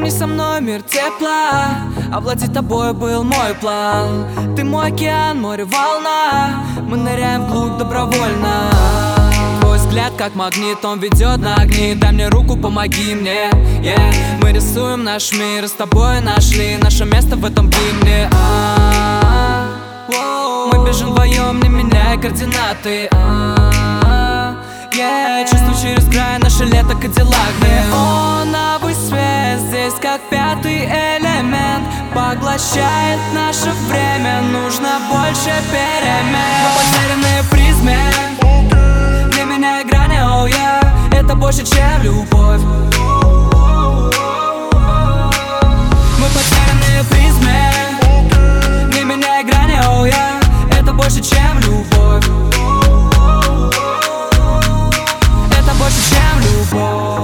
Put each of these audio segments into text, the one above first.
Помни, со мной мир тепла, овладеть тобой был мой план. Ты мой океан, море волна, мы ныряем вглубь добровольно. Твой взгляд как магнит, он ведет на огни. Дай мне руку, помоги мне, Мы рисуем наш мир, с тобой нашли наше место в этом гимне. Мы бежим вдвоем, не меняя координаты. Чувствую через край наше лето Кадиллак. Неоновый свет здесь как пятый элемент, поглощает наше время, нужно больше перемен. Мы потеряны в призме, не меняя грани, это больше, чем любовь. Мы потеряны в призме, не меняя грани, это больше, чем любовь. Это больше, чем любовь.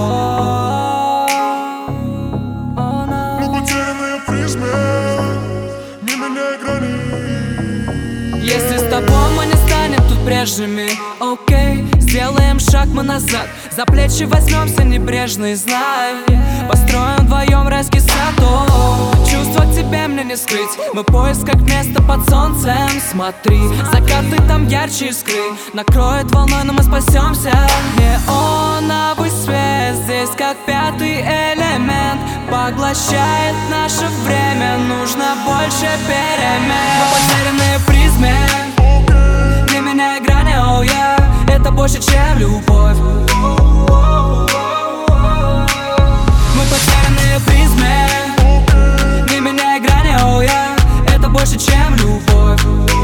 Мы потеряны в призме, не меняя грани. Если с тобой мы не станем тут прежними, окей, сделаем шаг мы назад, за плечи возьмемся небрежно и знай, построим вдвоем райский садок. Чувства к тебе мне не скрыть, мы поиск как место под солнцем. Смотри, закаты там ярче искры, накроет волной, но мы спасемся. Неоновый свет здесь как пятый элемент, поглощает наше время, нужно больше перемен. Мы потеряны в призме, не меняя грани, это больше, чем любовь. Мы потеряны в призме, не меняя грани, это больше, чем любовь.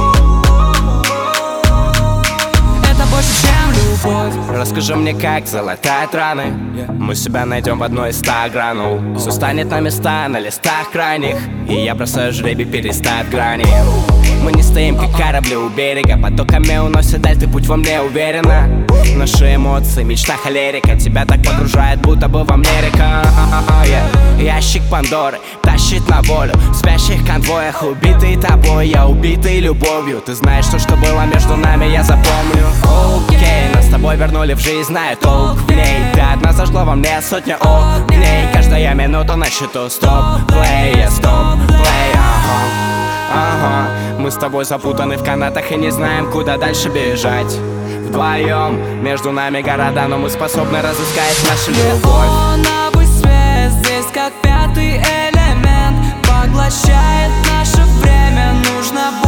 Это больше, чем любовь. Расскажи мне, как залатать раны. Мы себя найдем в одной из 100 гранул. Все станет на места на листах крайних, и я бросаю жребий перестать грани. Мы не стоим, как корабли у берега, потоками уносит даль, ты путь во мне уверена. Наши эмоции, мечта холерика, тебя так погружает, будто бы во мне река. Ящик Пандоры тащит на волю, в спящих конвоях, убитый тобой, я убитый любовью. Ты знаешь, что было между нами, я запомню. Окей, нас с тобой вернули в жизнь, знаю толк в ней. Ты одна зажгла во мне сотня огней, каждая минута на счету. Стоп, плей, стоп, плей, ага. Мы с тобой запутаны в канатах и не знаем, куда дальше бежать. Вдвоем между нами города, но мы способны разыскать нашу любовь. Неоновый свет здесь как пятый элемент, поглощает наше время, нужно